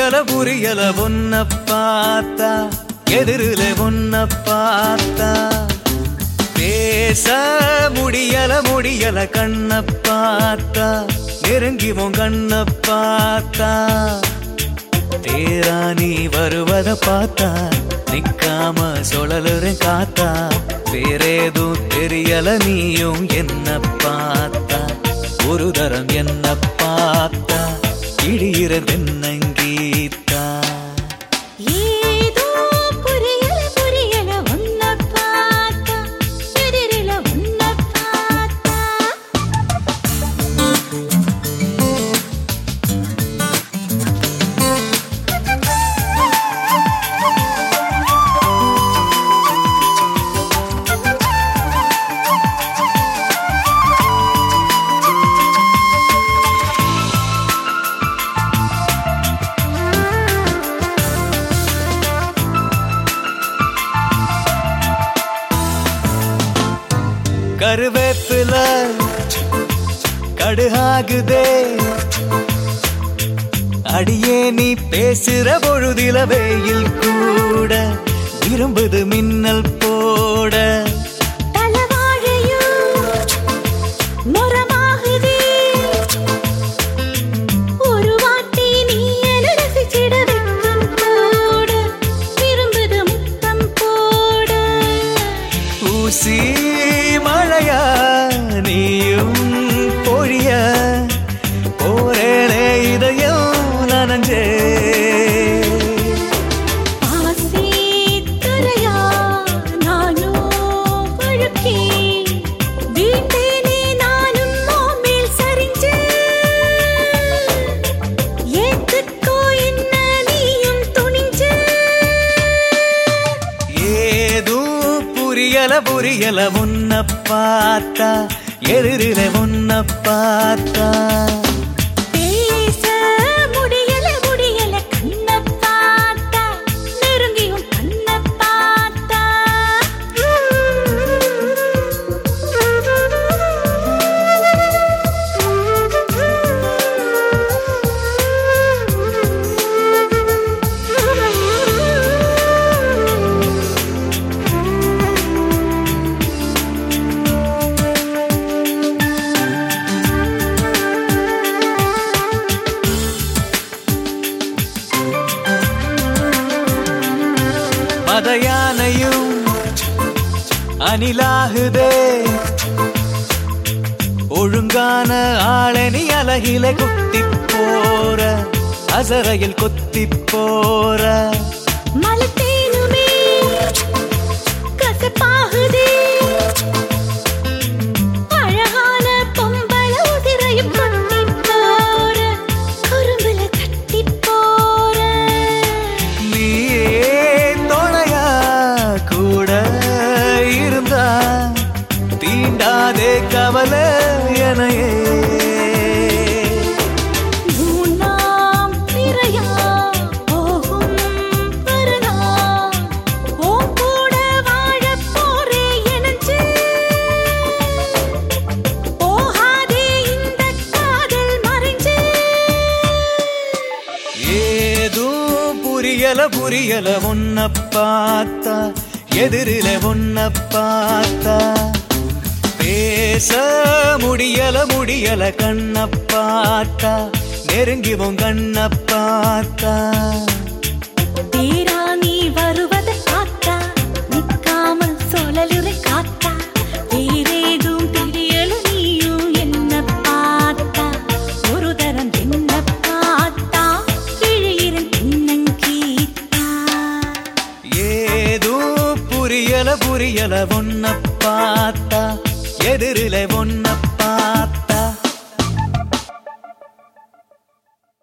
புரியல ஒன்ன பார்த்தா எதிரில ஒன்ன பார்த்தா பேச முடியல கண்ண பார்த்தா நெருங்கி உன் கண்ண பார்த்தா தேரா நீ வருவத பார்த்தா நிக்காம சுழலுறேன் காத்தா வேறேதும் தெரியல நீயும் என்ன பார்த்தா ஒரு தரம் என்ன பார்த்தா இடியிற தென்னங்கீத்தா கருவேப்பில கடுகாகுதே அடியே நீ பேசுற பொழுதில வெயில் கூட விரும்புது மின்னல் போட ஊசி மழையா நீயும் பொழிய போரேனே இதயம் நனஞ்சே புரியல உன்ன பார்த்தா எதிரில உன்ன பார்த்தா பேச முடியல கண்ண பார்த்தா நெருங்கியும் கண்ண பார்த்தா மதயானையும் அணிலாகுதே ஒழுங்கான ஆளனி அழகில குத்தி போற அசரையில் கொத்தி போற மலத்தேனுமே கசப்பாகுதே அழகான பொம்பள உதிரையும் கொத்தி போற குறும்புல கட்டி போற கூட இருந்தா தீண்டாதே கவலை எனையே மூணாம் பிறையா போகும் வருதா ஓ கூட வாழ போரே எனச்சு போகாதே இந்த காதல் மறைஞ்சு ஏதும் புரியல உன்ன பார்த்தா எதிரில உன்ன பார்த்தா பேச முடியல கண்ண பார்த்தா நெருங்கி உன் கண்ண பார்த்தா